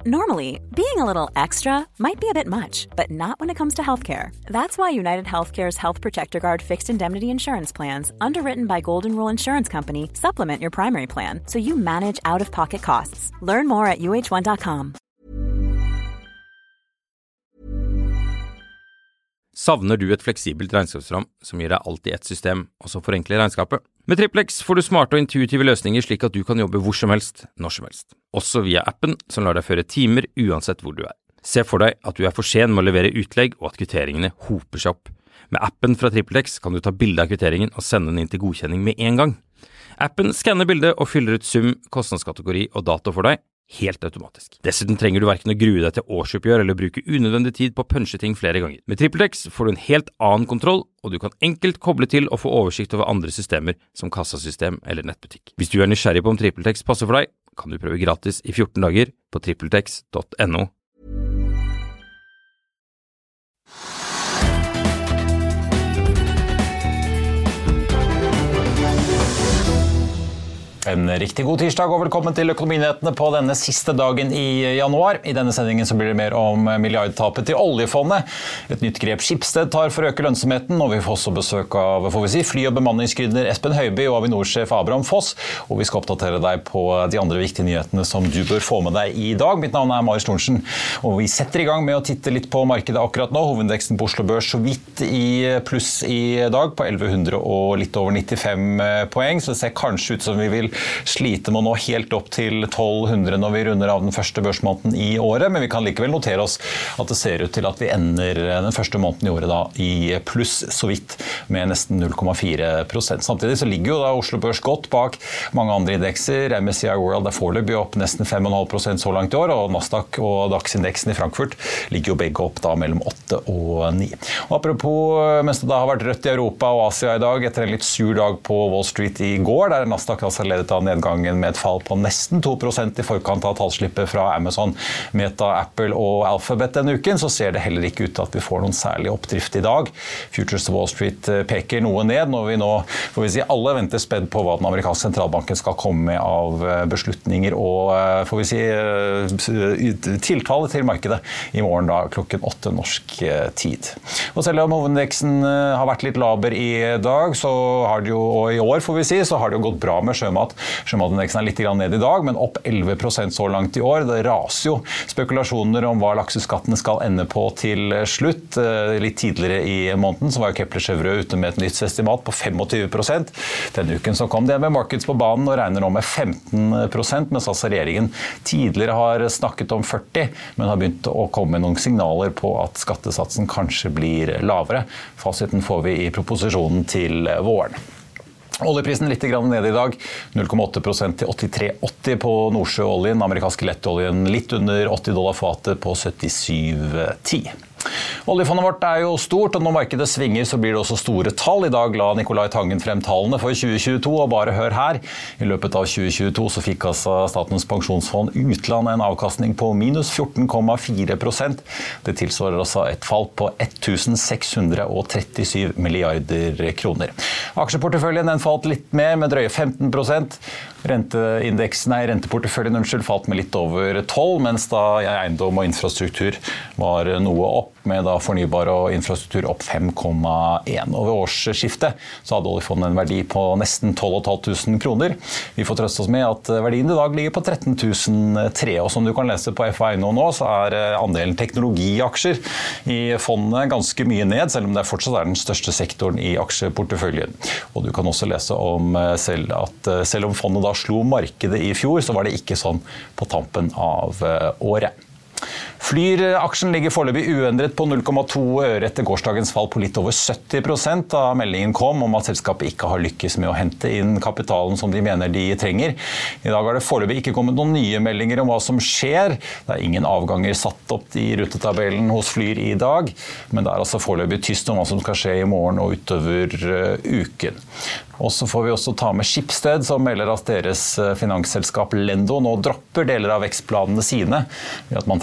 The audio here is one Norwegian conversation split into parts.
Normally, being a little extra might be a bit much, but not when it comes to healthcare. That's why United Healthcare's Health Protector Guard fixed indemnity insurance plans, underwritten by Golden Rule Insurance Company, supplement your primary plan so you manage out-of-pocket costs. Learn more at uh1.com. Savner du et fleksibelt regnskapsprogram som gir deg alt i ett system, og som forenkler regnskapet? Med TrippelX får du smarte og intuitive løsninger slik at du kan jobbe hvor som helst, når som helst. Også via appen som lar deg føre timer uansett hvor du er. Se for deg at du er for sen med å levere utlegg og at kvitteringene hoper seg opp. Med appen fra TrippelX kan du ta bilde av kvitteringen og sende den inn til godkjenning med en gang. Appen skanner bildet og fyller ut sum, kostnadskategori og dato for deg, helt automatisk. Dessuten trenger du hverken å grue deg til årsoppgjør eller bruke unødvendig tid på å punche ting flere ganger. Med TrippelX får du en helt annen kontroll, og du kan enkelt koble til og få oversikt over andre systemer som kassasystem eller nettbutikk. Hvis du er nysgjerrig på om TrippelX passer for deg, kan du prøve gratis i 14 dager på trippeltex.no. En riktig god tirsdag og velkommen til Økonominyhetene på denne siste dagen i januar. I denne sendingen så blir det mer om milliardtapet til oljefondet. Et nytt grep Schibsted tar for å øke lønnsomheten, og vi får også besøk av fly- og bemanningsgründer Espen Høiby og Avinor-sjef Abraham Foss. Og vi skal oppdatere deg på de andre viktige nyhetene som du bør få med deg i dag. Mitt navn er Marius Lorentzen, og vi setter i gang med å titte litt på markedet akkurat nå. Hovedindeksen på Oslo Børs så vidt i pluss i dag på 1100 og litt over 95 poeng, så det ser kanskje ut som vi vil slite med å nå helt opp til 1200 når vi runder av den første børsmåneden i året, men vi kan likevel notere oss at det ser ut til at vi ender den første måneden i året da i pluss så vidt med nesten 0,4%. Samtidig så ligger jo da Oslo Børs godt bak mange andre indekser. MSCI World er foreløpig opp nesten 5,5% så langt i år, og Nasdaq og DAX-indeksen i Frankfurt ligger jo begge opp da mellom 8 og 9. Og apropos, mens det da har vært rødt i Europa og Asia i dag, etter en litt sur dag på Wall Street i går, der Nasdaq altså ledet av nedgangen med et fall på nesten 2% i forkant av tallslippet fra Amazon, Meta, Apple og Alphabet denne uken, så ser det heller ikke ut til at vi får noen særlig oppdrift i dag. Futures Wall Street peker noe ned når vi nå, får vi si, alle venter spedd på hva den amerikanske sentralbanken skal komme med av beslutninger og, får vi si, tiltale til markedet i morgen da klokken 8 norsk tid. Og selv om hovedindeksen har vært litt laber i dag, så har det jo, og i år får vi si, så har det jo gått bra med sjømat. Sjømatindeksen er litt ned i dag, men opp 11% så langt i år. Det raser jo spekulasjoner om hva lakseskattene skal ende på til slutt. Litt tidligere i måneden så var jo Kepler Cheuvreux ute med et nytt estimat på 25%. Denne uken så kom DNB Markets på banen og regner nå med 15%, mens altså regjeringen tidligere har snakket om 40%, men har begynt å komme med noen signaler på at skattesatsen kanskje blir lavere. Fasiten får vi i proposisjonen til våren. Oljeprisen litt ned i dag, 0,8% til 83,80 på Nordsjøoljen, amerikanske lettoljen litt under $80 fatet på 77,10. Oljefondet vårt er jo stort, og når markedet svinger så blir det også store tall. I dag la Nicolai Tangen frem tallene for 2022, og bare hør her. I løpet av 2022 så fikk altså Statens pensjonsfond utland en avkastning på minus 14,4%. Det tilsvarer altså et fall på 1637 milliarder kroner. Aksjeporteføljen den falt litt mer, med drøye 15%. Renteporteføljen falt med litt over 12%, mens da eiendom og infrastruktur var noe opp, med da fornybar og infrastruktur opp 5,1. Og ved årsskiftet så hadde oljefondet en verdi på nesten 12.500 kroner. Vi får trøste oss med at verdien i dag ligger på 13.003, og som du kan lese på FA.no nå, så er andelen teknologiaksjer i fondet ganske mye ned, selv om det fortsatt er den største sektoren i aksjeporteføljen. Og du kan også lese om selv om fondet da slo markedet i fjor, så var det ikke sånn på tampen av året. Flyr-aksjen ligger foreløpig uendret på 0,2 øre etter gårsdagens fall på litt over 70%, da meldingen kom om at selskapet ikke har lykkes med å hente inn kapitalen som de mener de trenger. I dag har det foreløpig ikke kommet noen nye meldinger om hva som skjer. Det er ingen avganger satt opp i rutetabellen hos Flyr i dag, men det er altså foreløpig tyst om hva som skal skje i morgen og utover uken. Og så får vi også ta med Schibsted, som melder at deres finansselskap Lendo nå dropper deler av vekstplanene sine, ved at man trekker seg ut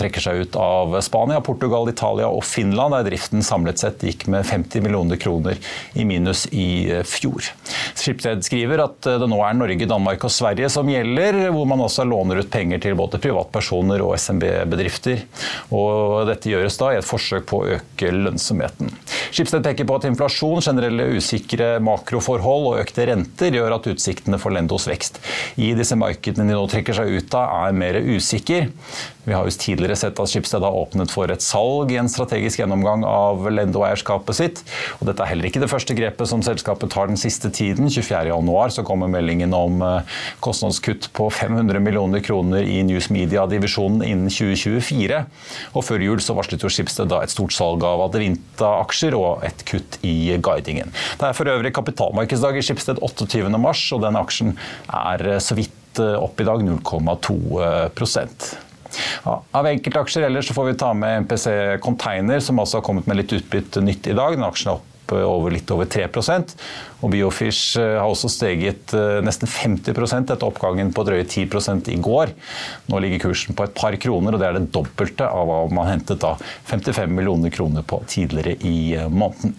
ut av Spania, Portugal, Italia og Finland, der driften samlet sett gikk med 50 millioner kroner i minus i fjor. Schibsted skriver at det nå Norge, Danmark og Sverige som gjelder, hvor man også låner ut penger til både privatpersoner og SMB-bedrifter. Og dette gjøres da i et forsøk på å øke lønnsomheten. Schibsted peker på at inflasjon, generelle usikre makroforhold og økte renter gjør at utsiktene for Lendos vekst i disse markedene de nå trekker seg ut av mer usikker. Vi har jo tidligere sett at Schibsted har åpnet for et salg i en strategisk gjennomgang av Lendo-eierskapet sitt. Og dette heller ikke det første grepet som selskapet tar den siste tiden. 24. januar så kommer meldingen om kostnadskutt på 500 millioner kroner i News Media-divisjonen innen 2024. Og før jul så varslet jo Schibsted da et stort salg av Adevinta-aksjer og et kutt i guidingen. Det for øvrig kapitalmarkedsdag i Schibsted 28. mars, og denne aksjen så vidt opp i dag 0,2%. Ja, av enkeltaksjer ellers så får vi ta med MPC Container, som altså har kommet med litt utbytte nytt i dag. Den aksjen opp litt over 3%, og Biofish har også steget nesten 50% etter oppgangen på drøye 10% i går. Nå ligger kursen på et par kroner, og det det dobbelte av hva man hentet da 55 millioner kroner på tidligere i måneden.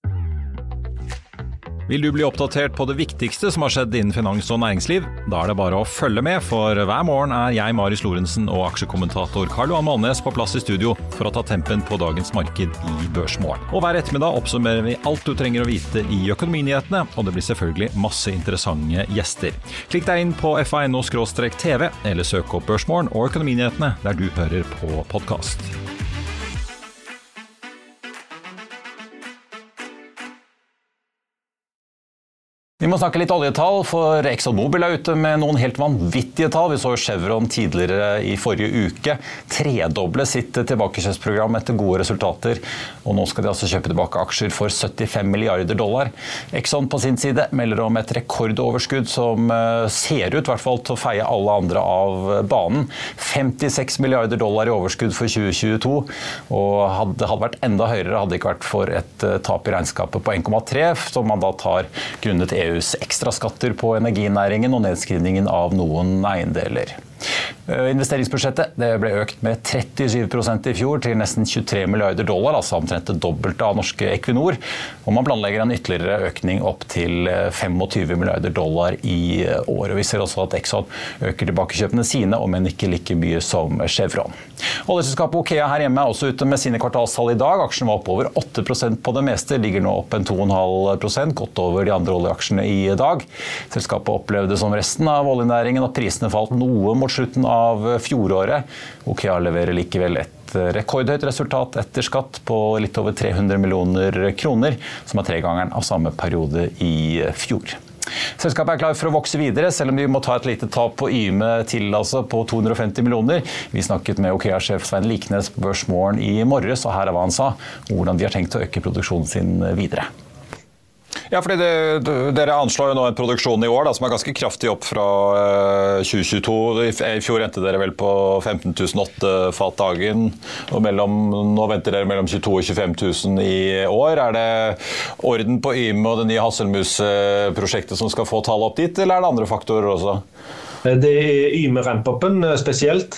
Vil du bli oppdatert på det viktigste som har skjedd innen finans og næringsliv? Da det bare å følge med, for hver morgen jeg, Marius Lorentzen og aksjekommentator Karl Johan Malnes på plass i studio for å ta tempen på dagens marked i Børsmorgen. Og hver ettermiddag oppsummerer vi alt du trenger å vite i økonominyhetene, og det blir selvfølgelig masse interessante gjester. Klikk deg inn på fa.no/tv, eller søk opp Børsmorgen og økonominyhetene der du hører på podcast. Vi må snakke litt oljetall, for ExxonMobil ute med noen helt vanvittige tall. Vi så jo Chevron tidligere i forrige uke tredoble sitt tilbakekjøpsprogram etter gode resultater, og nå skal de altså kjøpe tilbake aksjer for $75 milliarder. Exxon på sin side melder om et rekordoverskudd som ser ut i hvert fall til å feie alle andre av banen. $56 milliarder i overskudd for 2022, og hadde vært enda høyere, hadde ikke vært for et tap i regnskapet på 1,3, som man da tar grunnet EUs ekstra skatter på energinæringen og nedskrivningen av noen eiendeler. Investeringsbudsjettet det ble økt med 37% i fjor til nesten $23 milliarder, altså omtrent det dobbelte av norske Equinor, og man planlegger en ytterligere økning opp til $25 milliarder i år. Og vi ser også at Exxon øker tilbakekjøpene sine, men ikke like mye som Chevron. Oljeselskapet Okea her hjemme også ute med sine kvartalstall i dag. Aksjen var opp over 8% på det meste, ligger nå opp en 2,5%, godt over de andre oljeaksjene i dag. Selskapet opplevde som resten av oljenæringen at prisene falt noe mot slutten av fjoråret. Okea leverer likevel et rekordhøyt resultat etter skatt på litt over 300 millioner kroner, som 3-gangeren av samme periode i fjor. Selskapet klar for å vokse videre, selv om de må ta et lite tap på Yme til, altså på 250 millioner. Vi snakket med Okea-sjef Svein Liknes på Børsmorgen i morges, og her hva han sa, hvordan de har tenkt å øke produksjonen sin videre. Ja, fordi dere anslår jo nå en produksjon i år da, som ganske kraftig opp fra 2022. I fjor endte dere vel på 15.008 fat dagen, og nå venter dere mellom 22 og 25 000 i år. Det orden på Yme og det nye Hasselmus-prosjektet som skal få tallet opp dit, eller det andre faktorer også? Det Yme ramp-upen spesielt.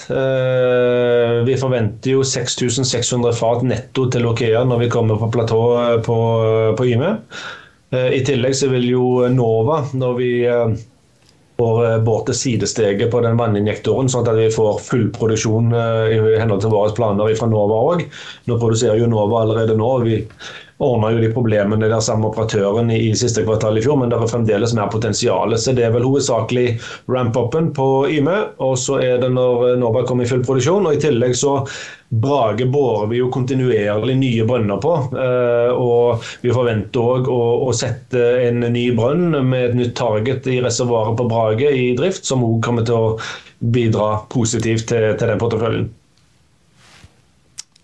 Vi forventer jo 6.600 fat netto til Okea når vi kommer på platå på Yme. I tillegg så vil jo Nova, når vi får båt til sidesteget på den vanninjektoren, sånn at vi får full produksjon i henhold til våre planer fra Nova også. Nå produserer jo Nova allerede nå, vi ordner jo de problemene der samme operatøren i siste kvartal i fjor, men det fremdeles mer potensiale, så det vel hovedsakelig ramp-upen på Yme, og så det når Nova kommer i full produksjon, og i tillegg så Brage borer vi jo kontinuerlig nye brønner på, og vi forventer også å sette en ny brønn med et nytt target i reservoaret på Brage i drift, som også kommer til å bidra positivt til den porteføljen.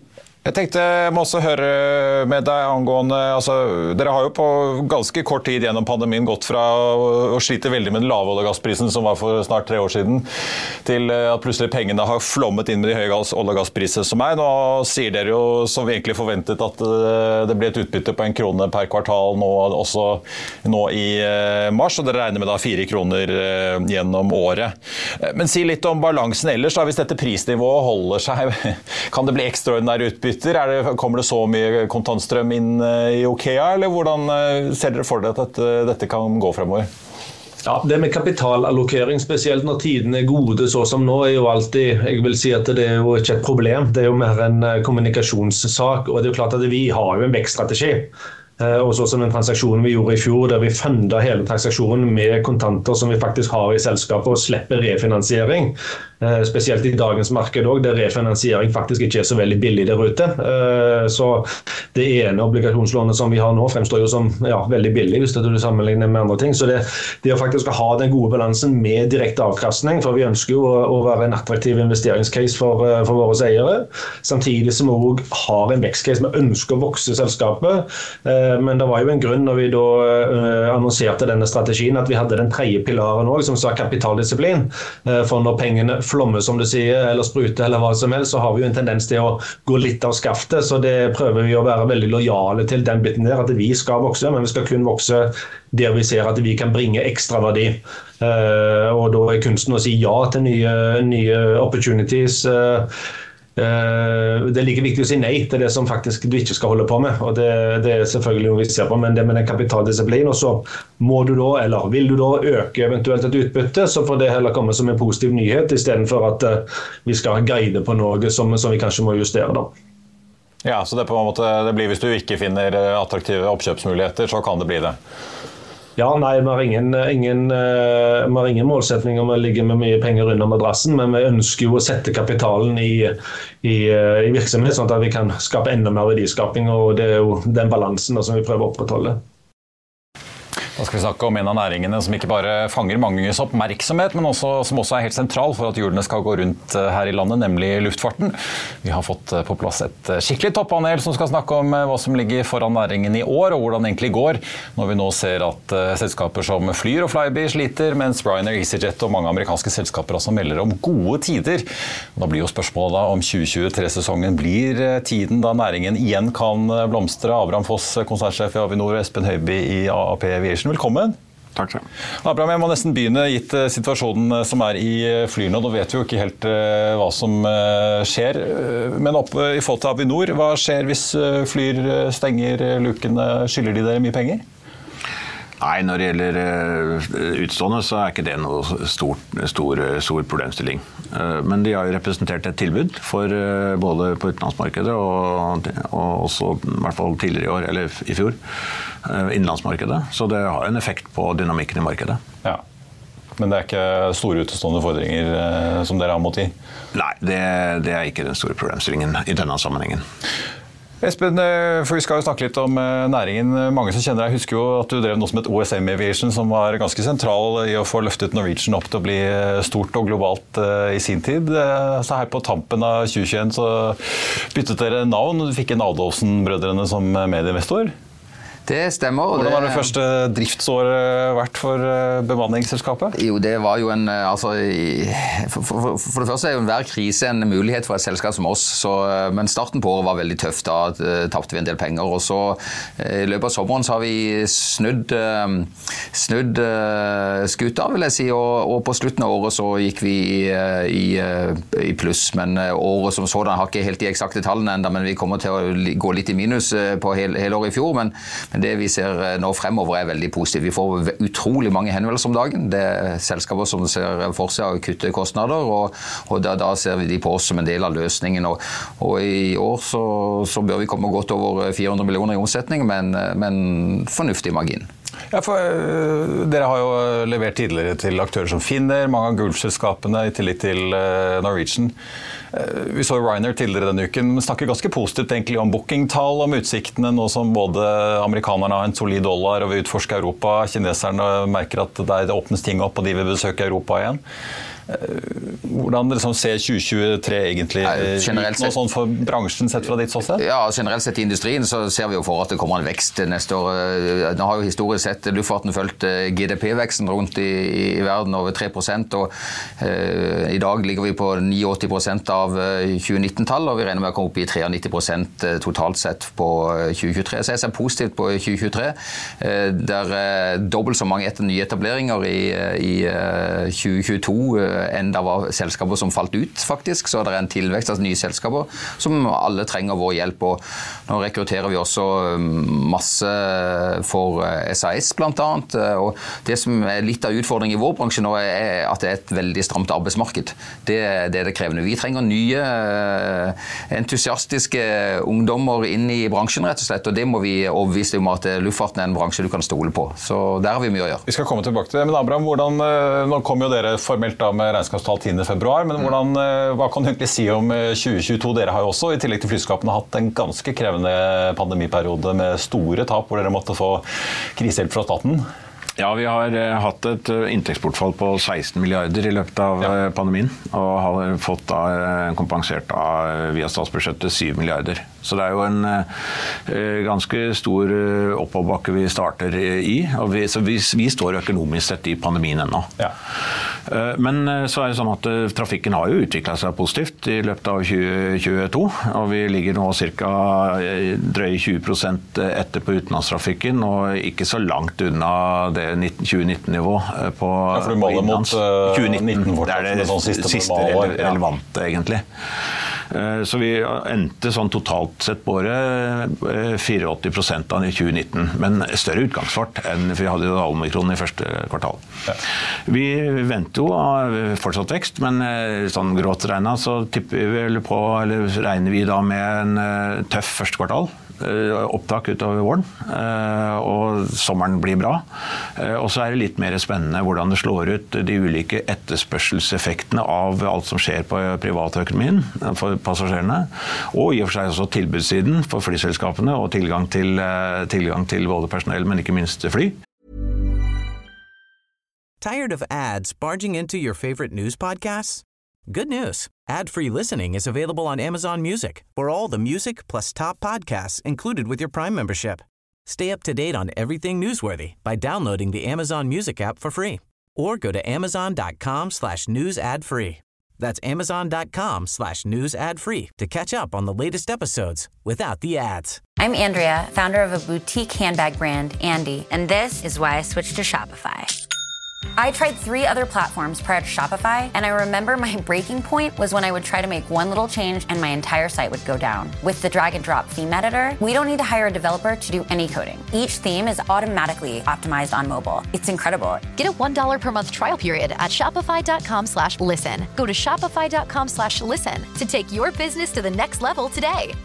Jeg tenkte jeg må også høre med deg angående, dere har jo på ganske kort tid gjennom pandemien gått fra å slite veldig med den lave olje- og gassprisen som var for snart 3 år siden, til at plutselig pengene har flommet inn med de høye olje- og gasspriser som Nå sier dere jo, som vi egentlig forventet, at det blir et utbytte på 1 krone per kvartal også nå i mars, og dere regner med da 4 kroner gjennom året. Men si litt om balansen ellers, da, hvis dette prisnivået holder seg, kan det bli ekstraordinære utbytte? Kommer det så mye kontantstrøm inn i OKEA, eller hvordan ser dere for dere at dette kan gå fremover? Ja, det med kapitalallokering, spesielt når tidene gode så som nå, jo alltid, jeg vil si at det jo ikke et problem. Det jo mer en kommunikasjonssak, og det jo klart at vi har jo en vekststrategi. Og så som den transaksjonen vi gjorde i fjor, der vi fundet hele transaksjonen med kontanter som vi faktisk har i selskapet og slipper refinansiering. Spesielt i dagens marked også, der refinansiering faktisk ikke så veldig billig der ute. Så det ene obligasjonslånet som vi har nå fremstår jo som veldig billig hvis du sammenligner med andre ting. Så det å faktisk ha den gode balansen med direkte avkastning, for vi ønsker jo å være en attraktiv investeringscase for våre eiere, samtidig som vi også har en vekstcase. Vi ønsker å vokse selskapet, men det var jo en grunn når vi da annonserte denne strategien at vi hadde den tredje pilaren også, som sa kapitaldisiplin. For når pengene flommer, som du sier, eller spruter, eller hva som helst, så har vi jo en tendens til å gå litt av skaftet, så det prøver vi å være veldig lojale til den biten der, at vi skal vokse, men vi skal kun vokse der vi ser at vi kan bringe ekstra verdi. Og da er kunsten å si ja til nye opportunities. Det er like viktig å si nei til det som faktisk du ikke skal holde på med, og det er selvfølgelig noe vi ser på, men det med den kapitaldisiplin, og så må du da, eller vil du da øke eventuelt et utbytte, så får det heller komme som en positiv nyhet, i stedet for at vi skal guide på noe som vi kanskje må justere da. Ja, så det på en måte, det blir hvis du ikke finner attraktive oppkjøpsmuligheter, så kan det bli det. Ja, nei, vi har ingen målsetning om å ligge med mye penger under madrassen, men vi ønsker jo å sette kapitalen i virksomhet, sånn at vi kan skape enda mer verdiskaping, og det er jo den balansen som vi prøver å opprettholde. Da skal vi snakke om en av næringene som ikke bare fanger manges oppmerksomhet, men som også er helt sentral for at hjulene skal gå rundt her i landet, nemlig luftfarten. Vi har fått på plass et skikkelig toppanel som skal snakke om hva som ligger foran næringen i år, og hvordan det egentlig går, når vi nå ser at selskaper som Flyr og Flybe sliter, mens Ryanair, EasyJet og mange amerikanske selskaper også melder om gode tider. Da blir jo spørsmålet da om 2023-sesongen blir tiden da næringen igjen kan blomstre. Abraham Foss, konsernsjef i Avinor, og Espen Høiby i AAP Aviation. Velkommen. Takk. Abraham, jeg må nesten begynne gitt situasjonen som er i Flyr nå. Da vet vi jo ikke helt hva som skjer. Men i forhold til Avinor, hva skjer hvis Flyr stenger lukene? Skylder de dere mye penger? Nei, når det gjelder utstående, så er ikke det noe stor problemstilling. Men de har jo representert et tilbud for både på utenlandsmarkedet og også i hvert fall tidligere i år, eller i fjor, innenlandsmarkedet. Så det har en effekt på dynamikken i markedet. Ja. Men det er ikke store utstående fordringer som dere har mot i? Nei, det er ikke den store problemstillingen i denne sammenhengen. Espen, for vi skal jo snakke litt om næringen. Mange som kjenner deg husker jo at du drev noe som het OSM Aviation, som var ganske sentral i å få løftet Norwegian opp til å bli stort og globalt i sin tid. Så her på tampen av 2021 så byttet dere navn, og du fikk inn Adolfsen-brødrene som medieinvestor. Det stemmer. Hvordan har det første driftsåret vært for bemanningsselskapet? Jo, det var jo for det første er jo enhver krise en mulighet for et selskap som oss, men starten på året var veldig tøft. Da tappte vi en del penger, og så i løpet av sommeren så har vi snudd skuta, vil jeg si, og på slutten av året så gikk vi i pluss, men året som sådan har ikke helt de eksakte tallene enda, men vi kommer til å gå litt i minus på hele året i fjor, men det vi ser nå fremover er veldig positivt. Vi får utrolig mange henvendelser om dagen. Det er selskaper som ser for seg å kutte kostnader, og da ser vi de på oss som en del av løsningen. Og i år så bør vi komme godt over 400 millioner i omsetning, men fornuftig margin. Ja, for dere har jo levert tidligere til aktører som Finnair, mange av Gulf-selskapene i tillegg til Norwegian. Vi så Ryanair tidligere denne uken, men snakker ganske positivt egentlig om bookingtall, om utsiktene, nå som både amerikanerne har en solid dollar og vil utforske Europa, kineserne merker at det åpnes ting opp og de vil besøke Europa igjen. Hvordan liksom ser 2023 egentlig generelt noe sånn for bransjen sett fra ditt ståsted? Ja, generelt sett i industrien så ser vi jo for at det kommer en vekst neste år. Nå har jo historisk sett luftfarten fulgt GDP-veksten rundt i verden over 3%, og i dag ligger vi på 89% av 2019-tall, og vi regner med å komme opp i 93% totalt sett på 2023. Så jeg ser positivt på 2023. Der dobbelt så mange nyetableringer i 2022 enn det var selskaper som falt ut, faktisk. Så det en tilvekst av nye selskaper som alle trenger vår hjelp. Og nå rekrutterer vi også masse for SAS blant annet. Og det som litt av utfordringen i vår bransje nå at det et veldig stramt arbeidsmarked. Det det krevende. Vi trenger nye, entusiastiske ungdommer inn i bransjen, rett og slett. Og det må vi overbevise om at luftfarten en bransje du kan stole på. Så der har vi mye å gjøre. Vi skal komme tilbake til det. Men Abraham, nå kom jo dere formelt da med regnskapstall 10. februar, men hva kan du egentlig si om 2022? Dere har jo også, i tillegg til flyskapene, hatt en ganske krevende pandemiperiode med store tap, hvor dere måtte få krisehjelp fra staten. Ja, vi har hatt et inntektsbortfall på 16 milliarder i løpet av pandemien, og har fått kompensert via statsbudsjettet 7 milliarder. Så det jo en ganske stor oppoverbakke vi starter i, og så vi står økonomisk sett i pandemien ennå. Ja. Men så det sånn at trafikken har jo utviklet seg positivt i løpet av 2022, og vi ligger nå cirka drøye 20% etter på utenlandstrafikken, og ikke så langt unna det 2019-nivå på for du måler mot 2019. Det det siste relevante, egentlig. Så vi endte sånn totalt sett bare 84% av 2019, men større utgangsfart enn vi hadde i Omikron i første kvartal. Ja. Vi venter jo fortsatt vekst, men sånn grått regnet så tipper vi vel på, eller regner vi da med en tøff første kvartal. Opptak utover våren, og sommeren blir bra. Og så det litt mer spennende hvordan det slår ut de ulike etterspørselseffektene av alt som skjer på privatøkonomien for passasjerene, og i og for seg også tilbudssiden for flyselskapene og tilgang til både personell, men ikke minst fly. Tired of ads barging into your favorite news podcasts? Good news. Ad-free listening is available on Amazon Music for all the music plus top podcasts included with your Prime membership. Stay up to date on everything newsworthy by downloading the Amazon Music app for free or go to amazon.com/news ad free. That's amazon.com/news ad free to catch up on the latest episodes without the ads. I'm Andrea, founder of a boutique handbag brand, Andy, and this is why I switched to Shopify. I tried 3 other platforms prior to Shopify, and I remember my breaking point was when I would try to make one little change and my entire site would go down. With the drag and drop theme editor, we don't need to hire a developer to do any coding. Each theme is automatically optimized on mobile. It's incredible. Get a $1 per month trial period at shopify.com/listen. Go to shopify.com/listen to take your business to the next level today.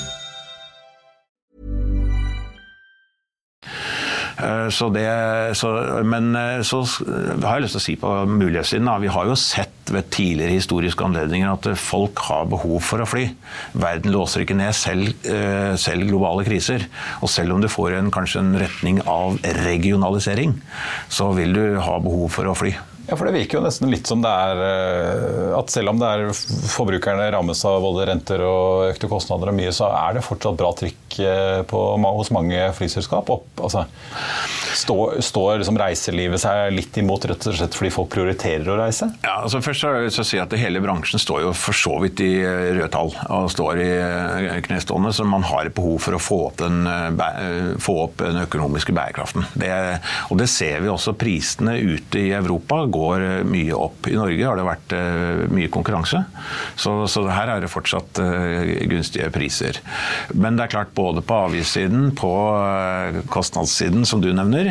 Men så har jeg lyst til å si på mulighetssiden, vi har jo sett ved tidligere historiske anledninger at folk har behov for å fly. Verden låser ikke ned selv globale kriser, og selv om du får kanskje en retning av regionalisering, så vil du ha behov for å fly. Ja, for det virker jo nesten litt som det at selv om det forbrukerne rammes av både renter og økte kostnader og mye, så det fortsatt bra trykk hos mange flyselskap opp. Altså, står liksom reiselivet seg litt imot rett og slett fordi folk prioriterer å reise? Ja, altså først har jeg lyst til å si at hele bransjen står jo for så vidt i røde tall og står i knestående, så man har et behov for å få opp den økonomiske bærekraften. Og det ser vi også, prisene ute i Europa går mye opp. I Norge har det vært mye konkurranse, så her det fortsatt gunstige priser. Men det klart, både på avgiftssiden, på kostnadssiden, som du nevner,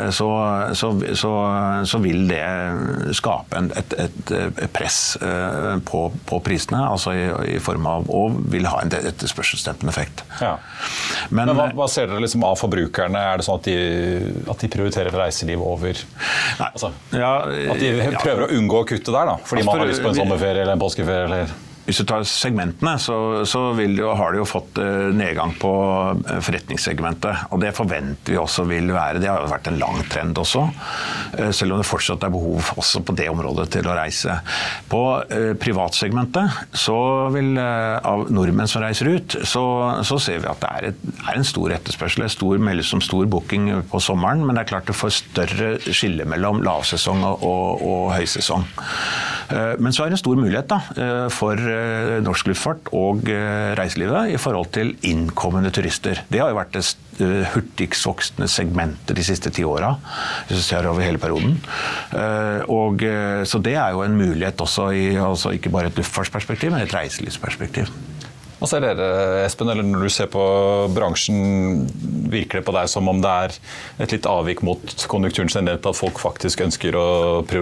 så vil det skape et press på prisene, altså i form av, og vil ha en etterspørselsdempende effekt. Ja. Men hva ser dere liksom av forbrukerne? Det sånn at de prioriterer reiseliv over? Nei, at de prøver å unngå å kutte der da, fordi man har lyst på en sommerferie eller en påskeferie eller... hvis du tar segmentene, så har det jo fått nedgang på forretningssegmentet, og det forventer vi også vil være. Det har jo vært en lang trend også, selv om det fortsatt behov også på det området til å reise. På privatsegmentet så vil av nordmenn som reiser ut, så ser vi at det er en stor etterspørsel, meldes som stor booking på sommeren, men det er klart det får større skille mellom lavsesong og høysesong. Men så er det en stor mulighet for norsk luftfart og reiselivet i forhold til innkommende turister. Det har jo vært det hurtigst voksende segmentet de siste 10 årene, hvis du ser over hele perioden. Så det er jo en mulighet også altså ikke bare et luftfartsperspektiv, men et reiselivsperspektiv. Hva ser dere, Espen, eller når du ser på bransjen, virker det på deg som om det er et litt avvik mot konjunkturen generelt, at folk faktisk ønsker å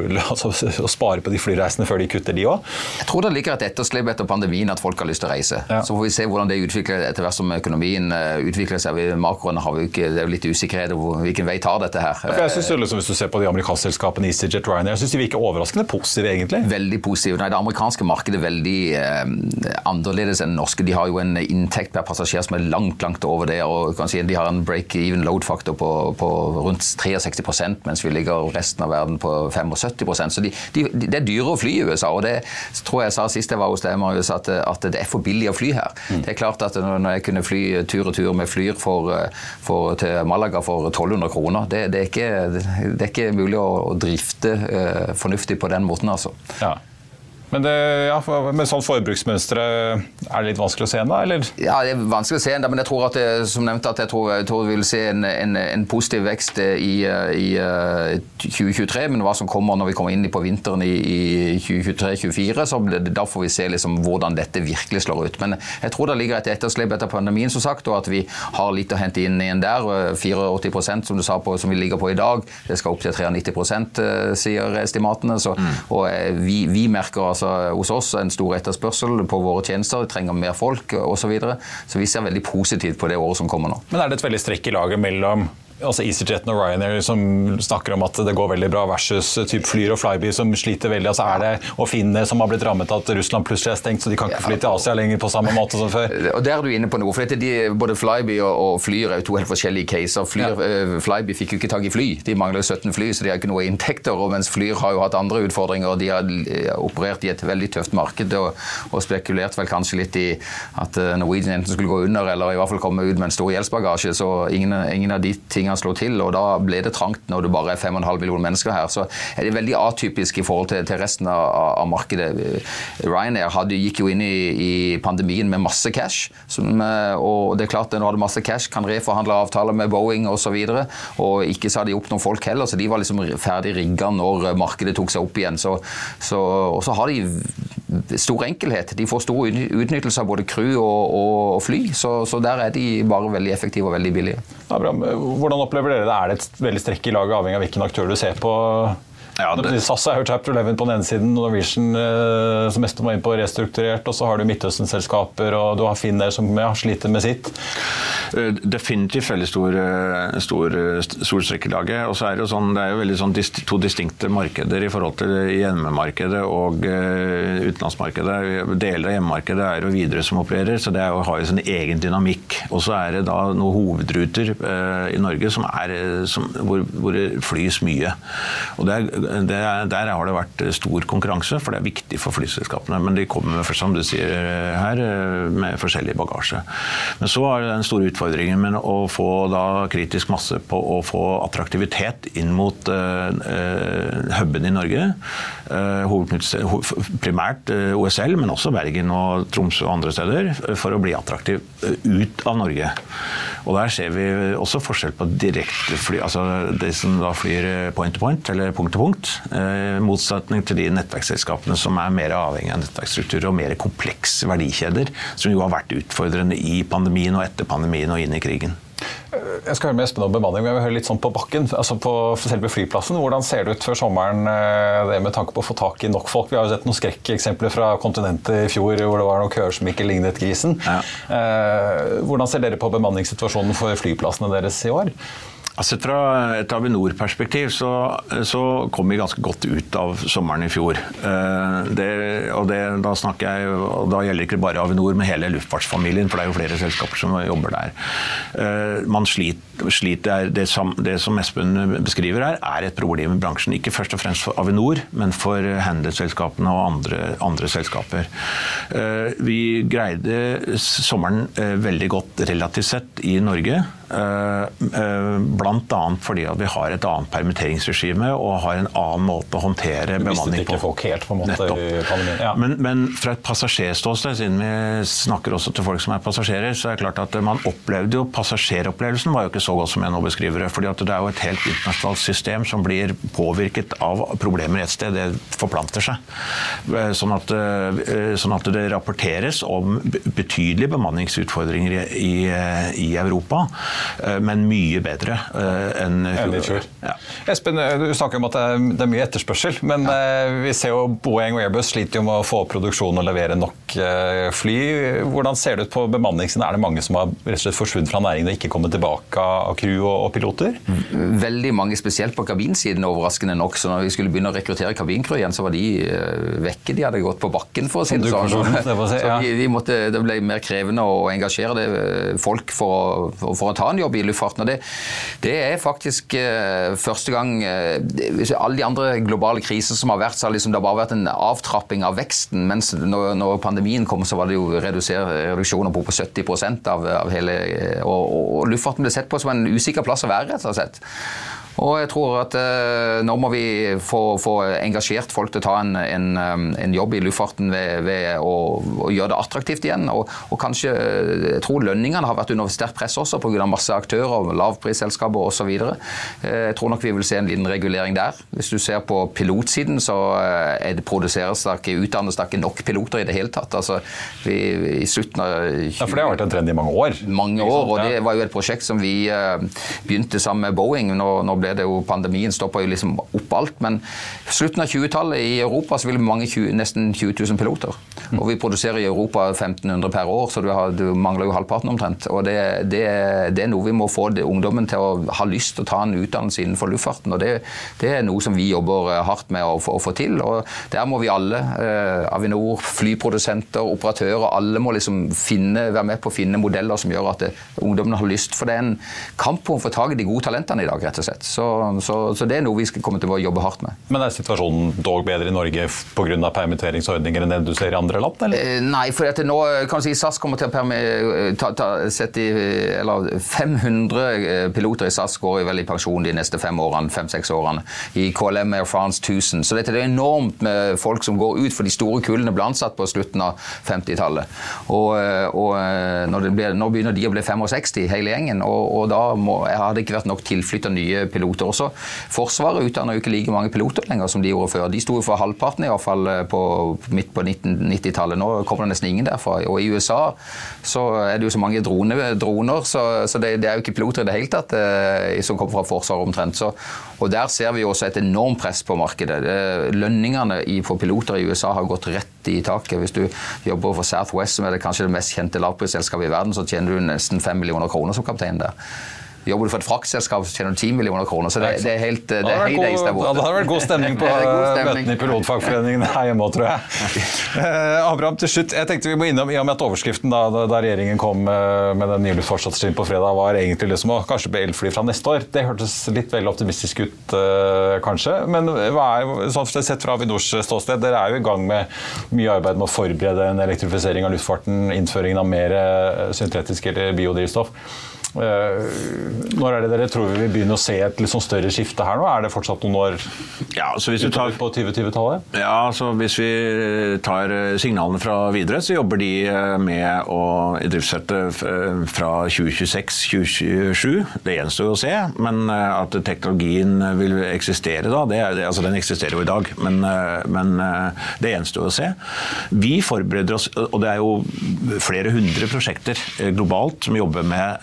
spare på de flyreisene før de kutter de også? Jeg tror det ligger et etterslep etter pandemien at folk har lyst til å reise. Ja. Så får vi se hvordan det utvikler etter hvert som økonomien utvikler seg. Makroen har vi ikke, det er jo litt usikkerhet over hvilken vei tar dette her. Ja, jeg synes jo liksom, hvis du ser på de amerikanske selskapene EasyJet, Ryanair, jeg synes de virker overraskende positive egentlig. Veldig positive. Nei, det amerikanske markedet er veldig annerledes enn norske. De har jo en inntekt per passasjer som er langt over det, og kan si, de har en break-even load-faktor på rundt 63%, mens vi ligger resten av verden på 75%. Så det er dyre å fly i USA, og det tror jeg sa sist jeg var hos deg, Marius, at det er for billig å fly her. Det er klart at når jeg kunne fly tur og tur med flyr til Malaga for 1200 kroner, det er ikke mulig å drifte fornuftig på den måten, altså. Ja. Men med sånn forbruksmønstre, er det litt vanskelig å se ennå, eller? Ja, det er vanskelig å se ennå, men jeg tror at som nevnt, at jeg tror vi vil se en positiv vekst i 2023, men hva som kommer når vi kommer inn på vinteren i 2023-2024, så da får vi se liksom hvordan dette virkelig slår ut. Men jeg tror det ligger et etterslep etter pandemien, som sagt, og at vi har litt å hente inn igjen der, 84% som du sa på, som vi ligger på i dag, det skal opp til 93%, sier estimatene, og vi merker hos oss en stor etterspørsel på våre tjenester, vi trenger mer folk og så videre. Så vi ser veldig positivt på det året som kommer nå. Men er det et veldig strekk i laget mellom EasyJet og Ryanair som snakker om at det går veldig bra versus typ Flyr og Flybe som sliter veldig, altså er det å finne som har blitt rammet at Russland plutselig er stengt så de kan ikke fly til Asia lenger på samme måte som før? Og der er du inne på noe, for både Flybe og Flyr er jo to helt forskjellige caser. Flybe fikk jo ikke tag i fly, de mangler 17 fly, så de har ikke noe inntekter, og mens Flyr har jo hatt andre utfordringer, og de har operert i et veldig tøft marked og spekulert vel kanskje litt i at Norwegian enten skulle gå under, eller i hvert fall komme ut med en stor gjeldsbagasje, så ingen av de tingene slå til, og da ble det trangt når det bare er 5,5 millioner mennesker her, så er det veldig atypisk i forhold til resten av markedet. Ryanair gikk jo inn i pandemien med masse cash, og det er klart at når du hadde masse cash, kan reforhandle avtaler med Boeing og så videre, og ikke sa de opp noen folk heller, så de var liksom ferdig rigget når markedet tok seg opp igjen, og så har de stor enkelhet, de får stor utnyttelse av både crew og fly, så der er de bare veldig effektive og veldig billige. Abraham, hvordan opplever dere det? Er det et veldig strekk i laget avhengig av hvilken aktør du ser på? Ja, SAS har jo Chapter 11 på den ene siden, Norwegian som mest må inn på restrukturert, og så har du Midtøsten-selskaper, og du har Finnair som sliter med sitt. Definitivt veldig stor strekk i laget, og så er det jo sånn, det er jo veldig sånn to distinkte markeder i forhold til hjemmemarkedet og utenlandsmarkedet. Deler av hjemmemarkedet er jo videre som opererer, så det har jo sin egen dynamikk, og så er det da noen hovedruter i Norge hvor det flys mye, og der har det vært stor konkurranse, for det er viktig for flyselskapene, men de kommer først, som du sier her, med forskjellig bagasje. Men så er det en stor utfordringen med å få da kritisk masse på å få attraktivitet inn mot hubben i Norge, primært OSL, men også Bergen og Tromsø og andre steder, for å bli attraktiv ut av Norge. Og der ser vi også forskjell på direkte fly, altså de som da flyr point to point, eller punkt til punkt, motsetning til de nettverksselskapene som er mer avhengig av nettverksstrukturer og mer komplekse verdikjeder, som jo har vært utfordrende i pandemien og etter pandemien og inn i krigen. Jeg skal høre med Espen om bemanning, men jeg vil høre litt sånn på bakken, altså på selve flyplassen. Hvordan ser det ut før sommeren, det med tanke på å få tak i nok folk? Vi har jo sett noen skrekkeksempler fra kontinentet i fjor, hvor det var noen køer som ikke lignet grisen. Ja. Hvordan ser dere på bemanningssituasjonen for flyplassene deres i år? Sett fra et Avinor-perspektiv så kom vi ganske godt ut av sommeren i fjor. Da snakker jeg, og da gjelder ikke bare Avinor, men hele luftfartsfamilien, for det er jo flere selskaper som jobber der. Man sliter, det som Espen beskriver her, er et problem i bransjen. Ikke først og fremst for Avinor, men for handelsselskapene og andre selskaper. Vi greide sommeren veldig godt relativt sett i Norge, blant annet fordi at vi har et annet permitteringsregime og har en annen måte å håndtere bemanning på. Ikke folk helt på en måte i pandemien. Ja. Men fra et passasjerståsted, siden vi snakker også til folk som er passasjerer, så er det klart at man opplevde jo, passasjeropplevelsen var jo ikke så godt som jeg nå beskriver det, fordi at det er jo et helt internasjonalt system som blir påvirket av problemer et sted, det forplanter seg. Sånn at det rapporteres om betydelige bemanningsutfordringer i Europa, men mye bedre enn i fjor. Ja. Espen, du snakker om at det er mye etterspørsel, men vi ser jo Boeing og Airbus sliter jo med å få produksjon og levere nok fly. Hvordan ser det ut på bemanningssiden? Er det mange som har rett og slett forsvunnet fra næringen og ikke kommet tilbake av crew og piloter? Veldig mange, spesielt på kabinsiden, overraskende nok. Så når vi skulle begynne å rekruttere kabincrew igjen, så var de vekke. De hadde gått på bakken, for å si det sånn. Så det ble mer krevende å engasjere folk for å ta en jobb i luftfarten. Og det er faktisk første gang alle de andre globale kriser som har vært, så har liksom det bare vært en avtrapping av veksten, mens når pandemien kom, så var det jo reduksjoner på 70% av hele, og luftfarten ble sett på som en usikker plass å være, rett og slett. Og jeg tror at nå må vi få engasjert folk til å ta en jobb i luftfarten ved å gjøre det attraktivt igjen. Og kanskje, jeg tror lønningene har vært under sterkt press også på grunn av masse aktører, lavprisselskaper og så videre. Jeg tror nok vi vil se en liten regulering der. Hvis du ser på pilotsiden, så utdannes det ikke nok piloter i det hele tatt. Altså, i slutten av... Ja, for det har vært en trend i mange år. Mange år, og det var jo et prosjekt som vi begynte sammen med Boeing. Nå ble det jo, pandemien stoppet jo liksom opp alt, men slutten av 20-tallet i Europa så vil vi nesten 20 000 piloter. Og vi produserer i Europa 1500 per år, så du mangler jo halvparten omtrent. Og det er noe vi må få ungdommen til å ha lyst til å ta en utdannelse innenfor luftfarten, og det er noe som vi jobber hardt med å få til. Og der må vi alle, Avinor, flyprodusenter, operatører, alle må liksom være med på å finne modeller som gjør at ungdommen har lyst, for det er en kamp om å få tag i de gode talentene i dag, rett og slett. Så det er noe vi skal komme til å jobbe hardt med. Men er situasjonen dog bedre i Norge på grunn av permitteringsordninger enn det du ser i andre land, eller? Nei, for at nå kan si SAS kommer til å sette 500 piloter i SAS går vel i pensjon de neste 5-6 årene. I KLM Air France 1000. Så det er enormt med folk som går ut, for de store kullene ble ansatt på slutten av 50-tallet. Og nå begynner de å bli 65, hele gjengen, og da hadde det ikke vært nok tilflytt av nye piloter også. Forsvaret utdanner jo ikke like mange piloter lenger som de gjorde før. De sto for halvparten i hvert fall midt på 1990-tallet. Nå kommer det nesten ingen derfra. Og i USA så er det jo så mange droner, så det er jo ikke piloter i det hele tatt som kommer fra forsvaret omtrent. Og der ser vi også et enormt press på markedet. Lønningene for piloter i USA har gått rett i taket. Hvis du jobber for Southwest, som er det kanskje det mest kjente lavprisselskapet i verden, så tjener du nesten 5 millioner kroner som kaptein der. Jobber du for et fraktselskap, så tjener du 10 millioner kroner, så det er helt høydeis der borte. Det har vært god stemning på møtene i pilotfagforeningen her hjemme, tror jeg. Abraham, til slutt, jeg tenkte vi må innom, i og med at overskriften da regjeringen kom med den nye luftfartsstrategien på fredag, var egentlig liksom å kanskje bli elfly fra neste år. Det hørtes litt veldig optimistisk ut, kanskje, men hva sånn sett fra Avinors ståsted, dere er jo i gang med mye arbeid med å forberede en elektrifisering av luftfarten, innføringen av mer syntetisk eller biodrivstoff. Når er det dere tror vi vil begynne å se et litt sånn større skifte her nå? Er det fortsatt noen år så hvis du tar på 2020-tallet? Ja, så hvis vi tar signalene fra videre, så jobber de med å driftsette fra 2026-2027. Det gjenstår å se, men at teknologien vil eksistere da, altså den eksisterer jo i dag, men det gjenstår å se. Vi forbereder oss, og det er jo flere hundre prosjekter globalt som jobber med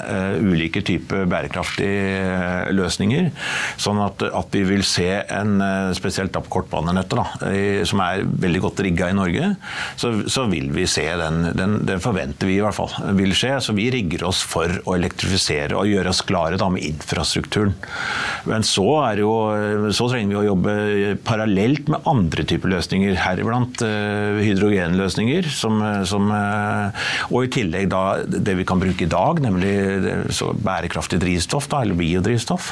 ulike typer bærekraftige løsninger, sånn at vi vil se spesielt på kortbanenettet, som veldig godt rigget i Norge, så vil vi se den forventer vi i hvert fall vil skje, så vi rigger oss for å elektrifisere og gjøre oss klare da med infrastrukturen. Men så trenger vi å jobbe parallelt med andre typer løsninger, heriblant hydrogenløsninger, og i tillegg da det vi kan bruke i dag, nemlig bærekraftig drivstoff eller biodrivstoff,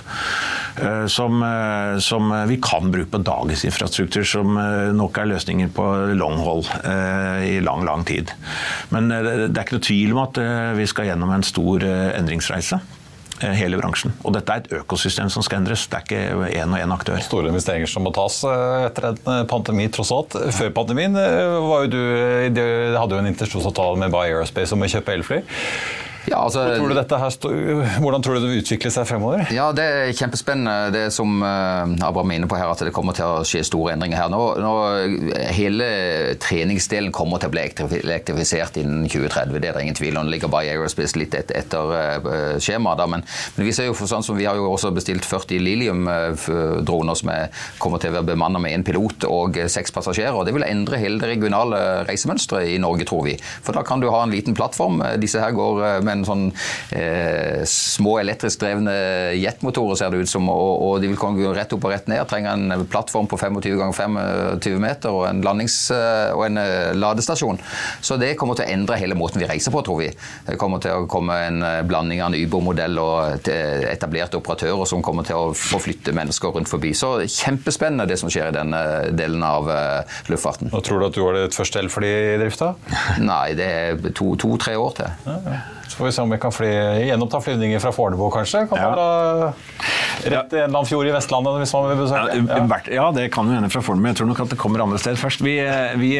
som vi kan bruke på dagens infrastruktur, som nok løsninger på long hold i lang tid. Men det ikke noe tvil om at vi skal gjennom en stor endringsreise. Hele bransjen. Og dette et økosystem som skal endres. Det ikke en og en aktør. Store investeringer som må tas etter en pandemi, tross alt. Før pandemien var jo hadde jo en intensjonsavtale med Bay Aerospace om å kjøpe elfly. Ja, altså, hvordan tror du det vil utvikle seg fremover? Ja, det kjempespennende. Det som Abraham er inne på her, at det kommer til å skje store endringer her. Nå hele treningsdelen kommer til å bli elektrifisert innen 2030. Det ingen tvil om. Det ligger Bay Aerospace litt etter skjema da, men vi ser jo for sånn som vi har jo også bestilt 40 Lilium-droner som kommer til å være bemannet med en pilot og 6 passasjerer, og det vil endre hele det regionale reisemønstret i Norge, tror vi. For da kan du ha en liten plattform. Disse her går med en sånn små elektrisk drevne jetmotorer, ser det ut som, og de vil komme rett opp og rett ned, trenger en plattform på 25 x 25 meter og en og en ladestasjon. Så det kommer til å endre hele måten vi reiser på, tror vi. Det kommer til å komme en blanding av en Uber-modell og etablerte operatører som kommer til å forflytte mennesker rundt forbi. Så kjempespennende det som skjer i denne delen av luftfarten. Og tror du at du har det første elfly i drifta? Nei, det 2-3 år til. Ja. Så får vi se om vi kan gjenoppta flyvninger fra Fornebu, kanskje? Kan man da rett i en eller annen fjord i Vestlandet hvis man vil besøke? Ja, det kan jo hende fra Fornebu. Jeg tror nok at det kommer andre steder først. Vi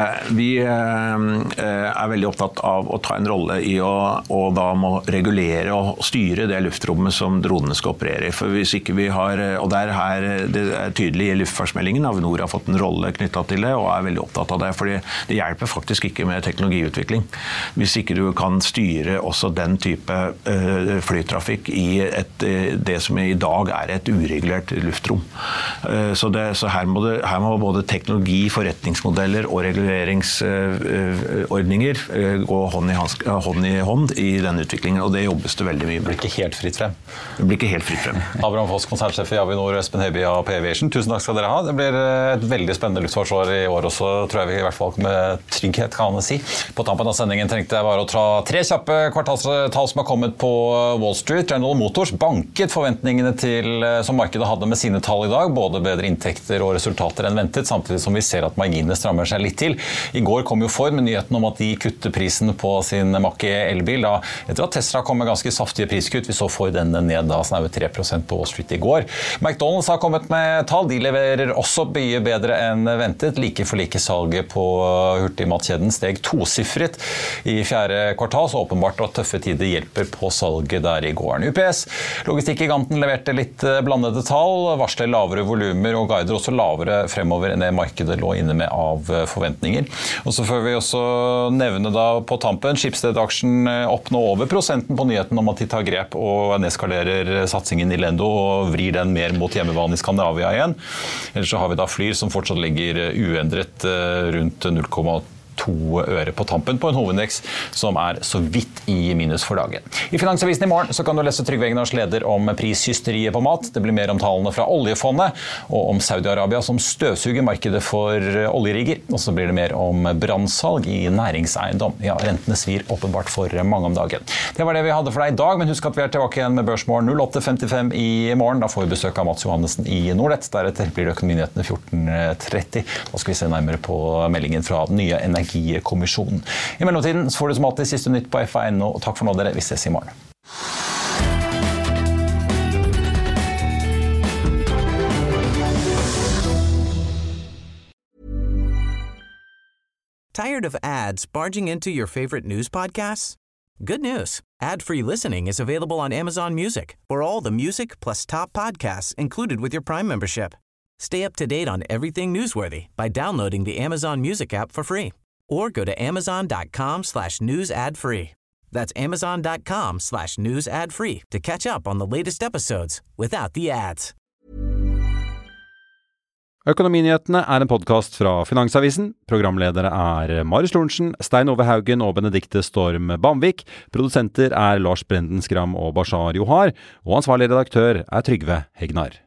veldig opptatt av å ta en rolle i å da må regulere og styre det luftrommet som dronene skal operere i. For hvis ikke vi har, og det tydelig i luftfartsmeldingen, Avinor har fått en rolle knyttet til det, og veldig opptatt av det, fordi det hjelper faktisk ikke med teknologiutvikling. Hvis ikke du kan styre også den type flytrafikk i det som i dag et uregulert luftrom. Så her må både teknologi, forretningsmodeller og reguleringsordninger gå hånd i hånd i den utviklingen, og det jobbes det veldig mye med. Det blir ikke helt fritt frem. Det blir ikke helt fritt frem. Abraham Foss, konsernsjef i Avinor, Espen Heby av P-Aviation. Tusen takk skal dere ha. Det blir et veldig spennende luftfartsår i år også, tror jeg vi i hvert fall med trygghet kan si. På tampen av sendingen trengte jeg bare å ta 3 kjappe kvartalstall som har kommet på Wall Street. General Motors banket forventningene som markedet hadde med sine tall i dag, både bedre inntekter og resultater enn ventet, samtidig som vi ser at marginene strammer seg litt til. I går kom jo Ford med nyheten om at de kutter prisen på sin Mach-E elbil, da etter at Tesla kom med ganske saftige priskutt. Vi så Ford denne ned da snaue 3% på Wall Street i går. McDonald's har kommet med tall. De leverer også mye bedre enn ventet. Like for like salget på hurtigmatkjeden steg 2-siffret i 4. kvartal, så åpenbart at tøffe tider hjelper på salget der i går. UPS, logistikkgiganten, leverte litt blandede tall, varsler lavere volumer og guider også lavere fremover enn det markedet lå inne med av forventninger. Og så får vi også nevne da på tampen, Schibsted-aksjen opp nå over prosenten på nyheten om at de tar grep og nedskalerer satsingen i Lendo og vrir den mer mot hjemmebane i Skandinavia igjen. Ellers så har vi da Flyr som fortsatt ligger uendret rundt 0,2 øre på tampen på en hovedindeks som så vidt i minus for dagen. I Finansavisen i morgen så kan du lese Trygve Egnars leder om prishysteriet på mat. Det blir mer om tallene fra oljefondet og om Saudi-Arabia som støvsuger markedet for oljerigger. Og så blir det mer om brandsalg i næringseiendom. Ja, rentene svir åpenbart for mange om dagen. Det var det vi hadde for deg i dag, men husk at vi tilbake igjen med Børsmorgen 08.55 i morgen. Da får vi besøk av Mats Johannessen i Nordnett. Deretter blir det Økonominyhetene 14.30. Da skal vi se nærmere på meldingen fra den nye Energikommisjonen. I mellomtiden så får du som alltid siste nytt på FA.no, og takk for nå dere, vi ses i morgen. Tired of ads barging into your favorite news podcasts? Good news. Ad-free listening is available on Amazon Music for all the music plus top podcasts included with your Prime membership. Stay up to date on everything newsworthy by downloading the Amazon Music app for free. Or go to amazon.com/news ad free. That's amazon.com/news ad free to catch up on the latest episodes without the ads. Økonominyhetene er en podcast fra Finansavisen. Programledere er Marius Lorentzen, Stein Ove Haugen og Benedikte Storm Bamvik. Produsenter er Lars Brenden Skram og Bashar Johar. Og ansvarlig redaktør er Trygve Hegnar.